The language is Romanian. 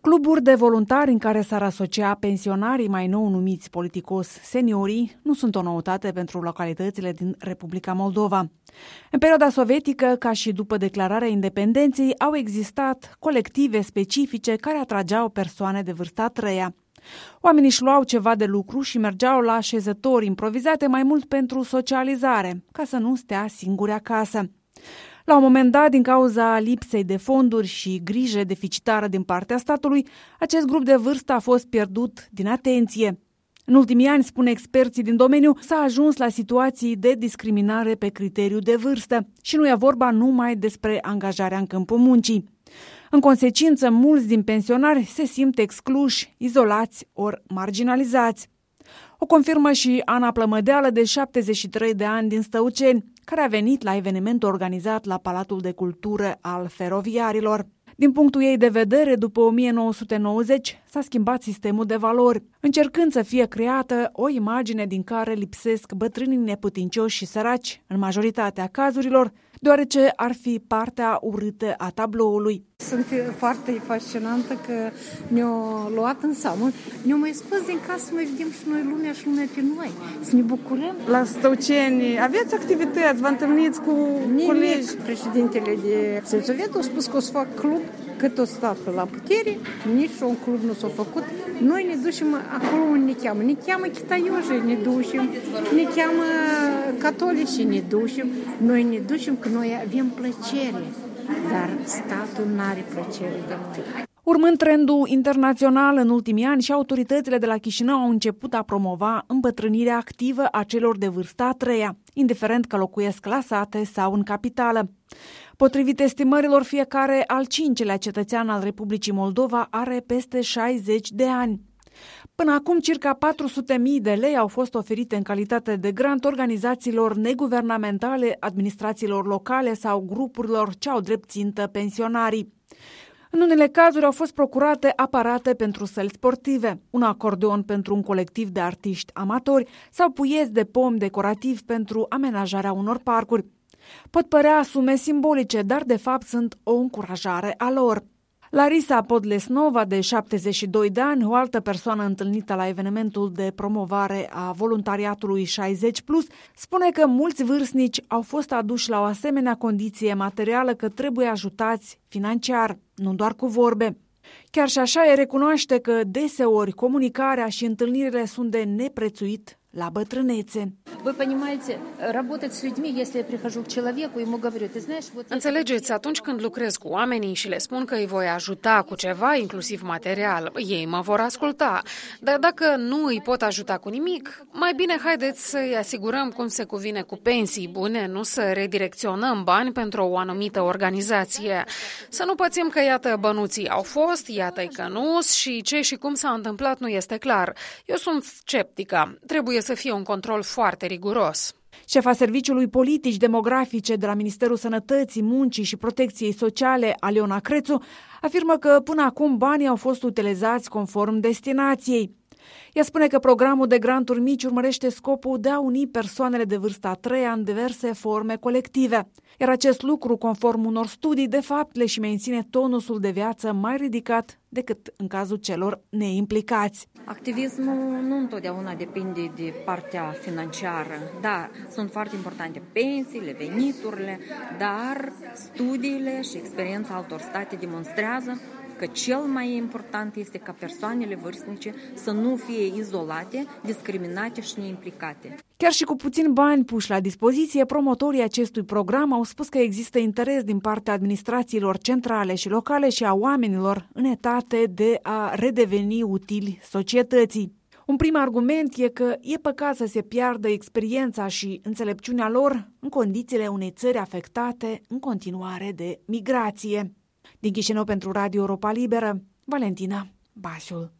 Cluburi de voluntari în care s-ar asocia pensionarii mai nou numiți politicos seniorii nu sunt o noutate pentru localitățile din Republica Moldova. În perioada sovietică, ca și după declararea independenței, au existat colective specifice care atrageau persoane de vârsta a treia. Oamenii își luau ceva de lucru și mergeau la așezători improvizate mai mult pentru socializare, ca să nu stea singuri acasă. La un moment dat, din cauza lipsei de fonduri și grijă deficitară din partea statului, acest grup de vârstă a fost pierdut din atenție. În ultimii ani, spune experții din domeniu, s-a ajuns la situații de discriminare pe criteriu de vârstă și nu e vorba numai despre angajarea în câmpul muncii. În consecință, mulți din pensionari se simt excluși, izolați ori marginalizați. O confirmă și Ana Plămădeală, de 73 de ani, din Stăuceni, care a venit la evenimentul organizat la Palatul de Cultură al Feroviarilor. Din punctul ei de vedere, după 1990 s-a schimbat sistemul de valori, încercând să fie creată o imagine din care lipsesc bătrânii neputincioși și săraci, în majoritatea cazurilor, deoarece ar fi partea urâtă a tabloului. Sunt foarte fascinantă că ne-au luat în seamă, ne-au mai scos din casă să mai vedem și noi lumea și lumea pe noi, să ne bucurăm. La Stăuceni aveți activități, vă întâlniți cu colegi? Președintele de Sălțovet a spus că o să fac club, cât o stat la putere, nici un club nu s-a făcut. Noi ne ducem acolo unde ne cheamă. Ne cheamă chitaioși, ne ducem, ne cheamă catolici, ne ducem. Noi ne ducem că noi avem plăcere, dar statul nu are plăcere de noi. Urmând trendul internațional în ultimii ani, și autoritățile de la Chișinău au început a promova îmbătrânirea activă a celor de vârsta a treia, indiferent că locuiesc la sate sau în capitală. Potrivit estimărilor, fiecare al cincelea cetățean al Republicii Moldova are peste 60 de ani. Până acum, circa 400.000 de lei au fost oferite în calitate de grant organizațiilor neguvernamentale, administrațiilor locale sau grupurilor ce au drept țintă pensionarii. În unele cazuri au fost procurate aparate pentru săli sportive, un acordeon pentru un colectiv de artiști amatori sau puieți de pom decorativ pentru amenajarea unor parcuri. Pot părea sume simbolice, dar de fapt sunt o încurajare a lor. Larisa Podlesnova, de 72 de ani, o altă persoană întâlnită la evenimentul de promovare a voluntariatului 60+, spune că mulți vârstnici au fost aduși la o asemenea condiție materială că trebuie ajutați financiar, nu doar cu vorbe. Chiar și așa, recunoaște că deseori comunicarea și întâlnirile sunt de neprețuit la bătrânețe. Înțelegeți, atunci când lucrez cu oamenii și le spun că îi voi ajuta cu ceva, inclusiv material, ei mă vor asculta. Dar dacă nu îi pot ajuta cu nimic, mai bine haideți să-i asigurăm cum se cuvine cu pensii bune, nu să redirecționăm bani pentru o anumită organizație. Să nu pățim că iată bănuții au fost, iată-i că nu și ce și cum s-a întâmplat nu este clar. Eu sunt sceptică. Trebuie să fie un control foarte riguros. Șefa Serviciului Politici Demografice de la Ministerul Sănătății, Muncii și Protecției Sociale, Aliona Crețu, afirmă că până acum banii au fost utilizați conform destinației. Ea spune că programul de granturi mici urmărește scopul de a uni persoanele de vârsta a treia în diverse forme colective. Iar acest lucru, conform unor studii, de fapt le și menține tonusul de viață mai ridicat decât în cazul celor neimplicați. Activismul nu întotdeauna depinde de partea financiară. Da, sunt foarte importante pensiile, veniturile, dar studiile și experiența altor state demonstrează că cel mai important este ca persoanele vârstnice să nu fie izolate, discriminate și neimplicate. Chiar și cu puțin bani puși la dispoziție, promotorii acestui program au spus că există interes din partea administrațiilor centrale și locale și a oamenilor în etate de a redeveni utili societății. Un prim argument e că e păcat să se piardă experiența și înțelepciunea lor în condițiile unei țări afectate în continuare de migrație. Din Chișinău pentru Radio Europa Liberă, Valentina Basiul.